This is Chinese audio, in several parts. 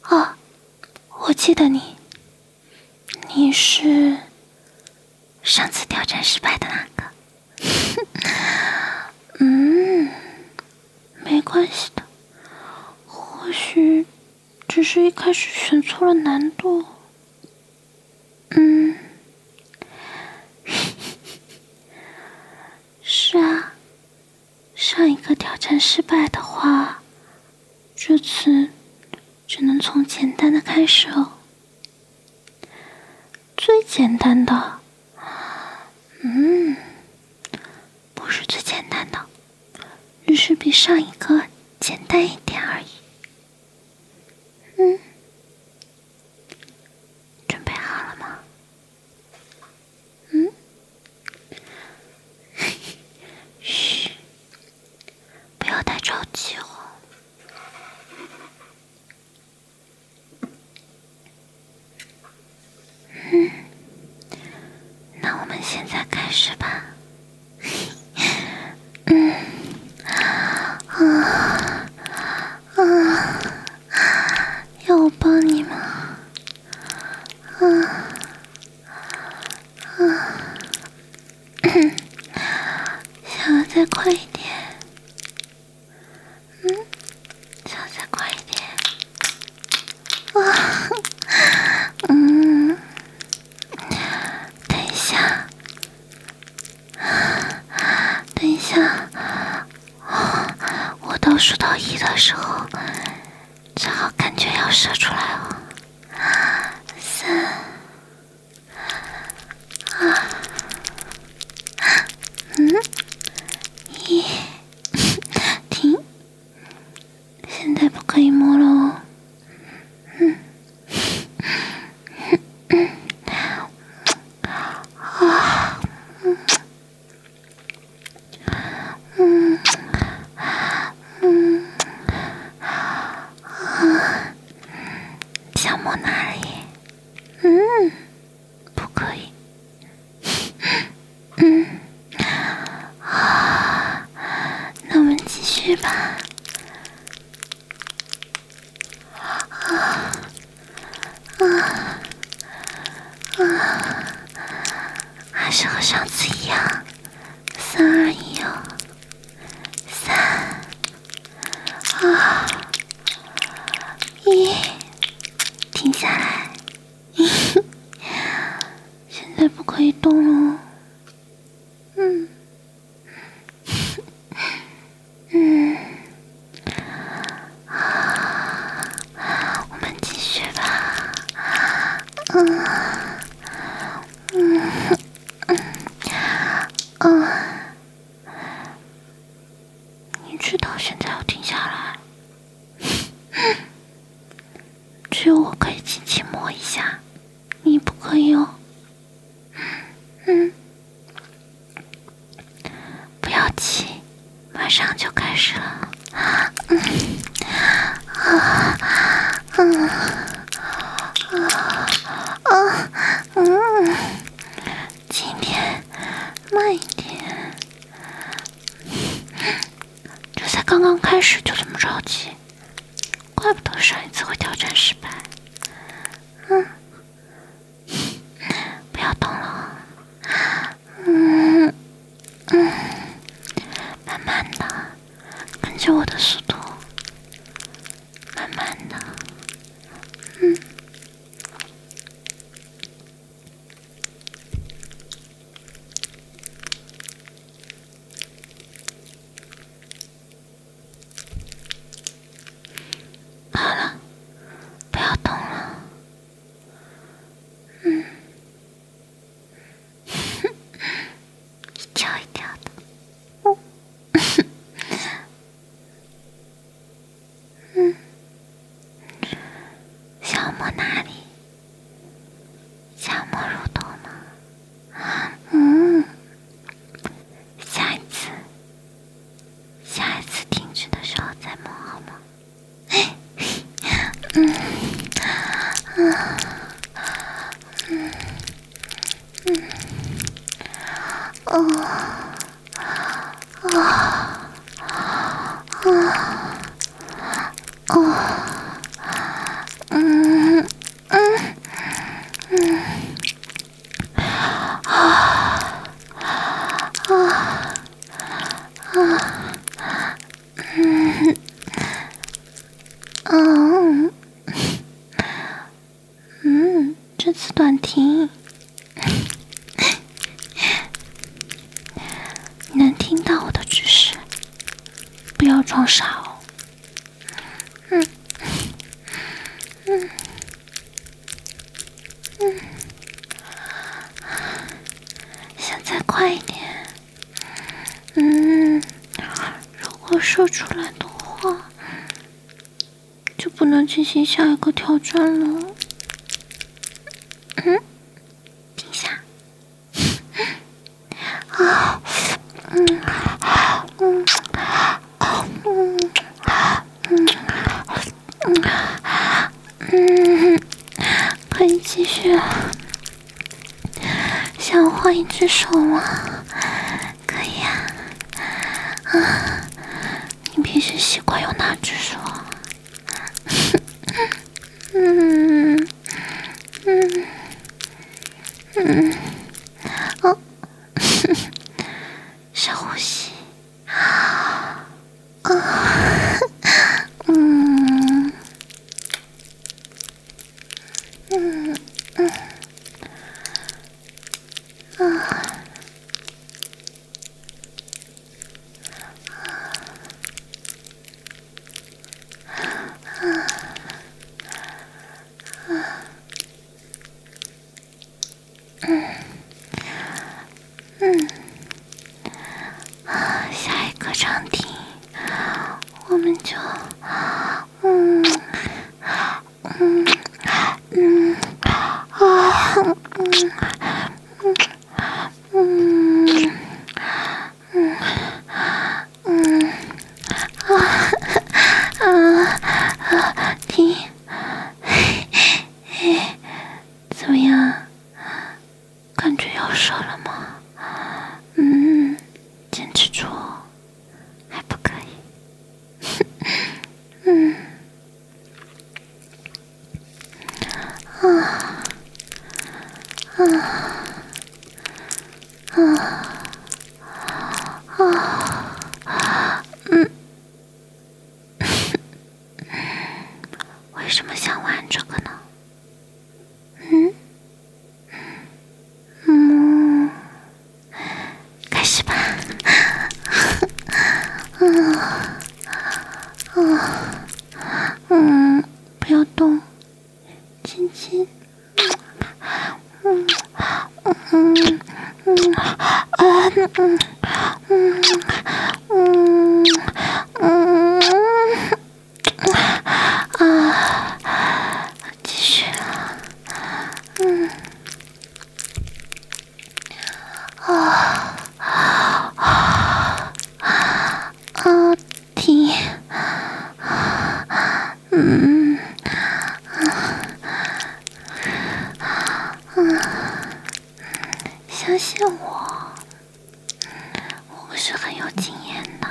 哦，我记得你是上次挑战失败的那个。没关系的，或许只是一开始选错了难度。是啊，上一个挑战失败的话，这次只能从简单的开始哦。最简单的，不是最简单的，只是比上一个简单一点而已。准备好了吗？嘘，不要太着急哦。那我们现在开始吧。要我帮你吗？想要再快一点？想要再快一点？等一下，我倒数到1的时候，正好感觉要射出来哦。3、2、1，停！现在不可以摸了哦。想摸哪里？不可以。那我们继续吧。还是和上次一样，3、2、1哦。3、2、1，停下来。现在不可以动了哦。我们继续吧。你知道现在要停下来，只有我可以轻轻摸一下，你不可以哦。不要急，马上就开始了。今天慢一点，这才刚刚开始就这么着急，怪不得上一次会挑战失败。不要动了。慢慢的，跟着我的速度，慢慢的。好了，不要动了。一跳一跳的。想要摸哪里？想要摸乳头吗？下一次停止的时候再摸好吗？ 短听。你能听到我的指示，不要装傻哦。现在快一点。如果说出来的话，就不能进行下一个挑战了。停下。可以继续了。想换一只手吗？可以啊。你平时习惯用哪只手？深呼吸。下一个场地，我们就停。怎么样？感觉要射了吗？坚持住，还不可以。为什么想玩这个呢？开始吧。不要动，轻轻。继续。停。相信我，我是很有经验的，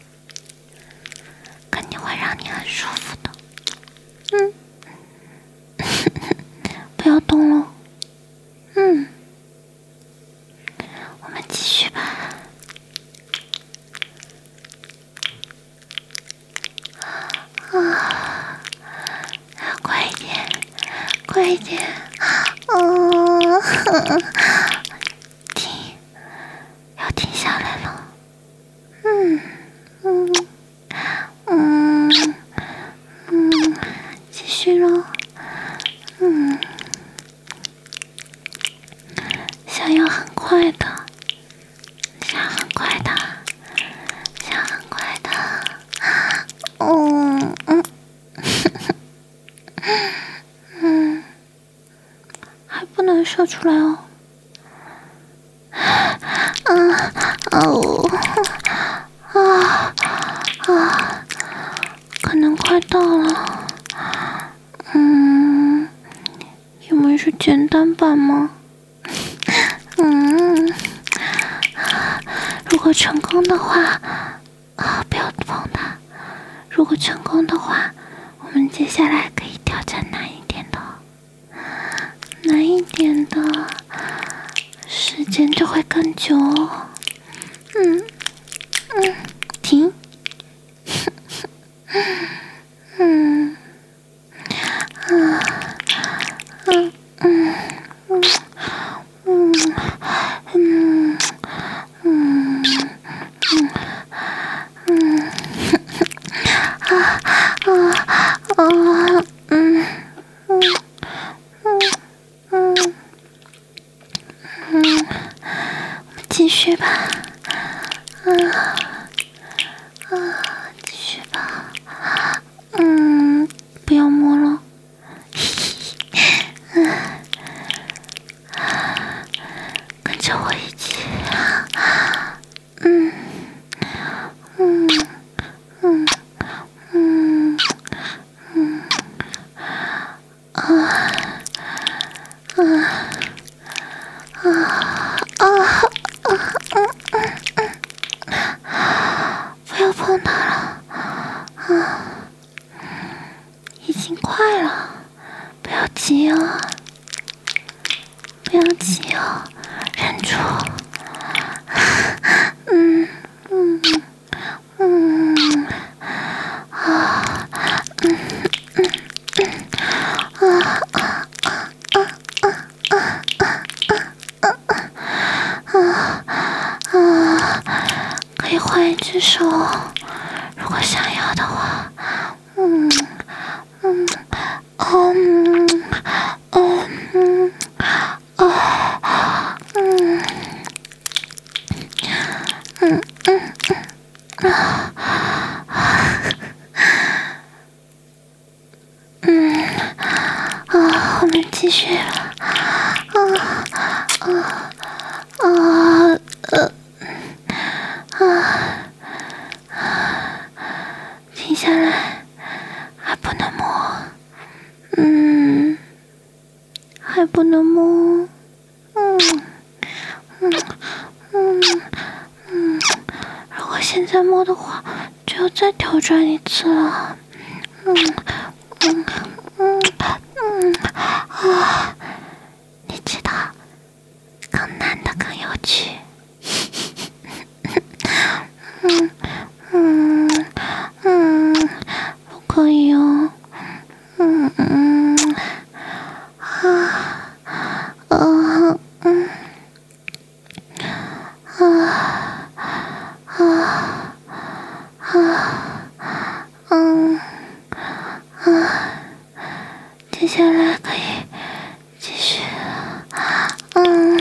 肯定会让你很舒服的。不要动了。我们继续吧。快一点，快一点。停，要停下来了。继续咯。想要很快的，想很快的，想很快的。还不能射出来哦。可能快到了。有没有是简单版吗？如果成功的话，不要碰它。如果成功的话，我们接下来可以挑战难一点的，时间就会更久哦。停。 已经快了，不要急哦，不要急哦，忍住。可以换一只手，如果想要的话。我们继续了。停下来，还不能摸。还不能摸。如果现在摸的话，就要再挑战一次了。你知道，更难的更有趣。不可以哦。接下来可以继续了。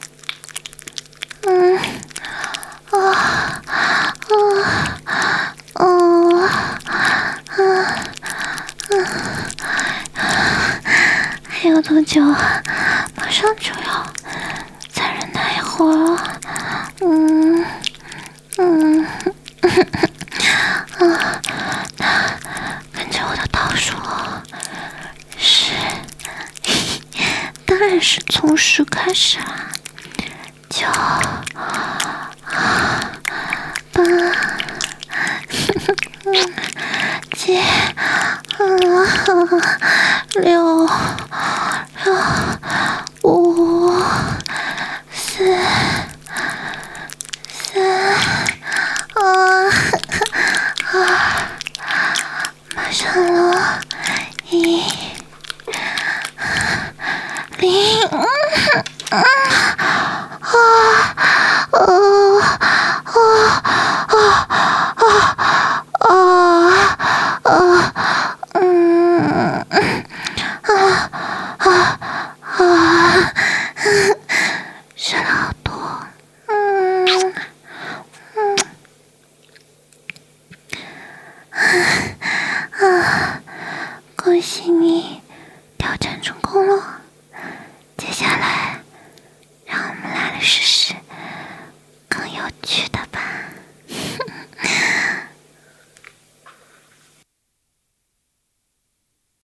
还有多久？马上就要，再忍耐一会儿了。跟着我的倒数了，10，当然是从10开始啦。9、8、7、6、5、4、马上了，1、0。睡了好多。恭喜你，挑战成功了。接下来，让我们来试试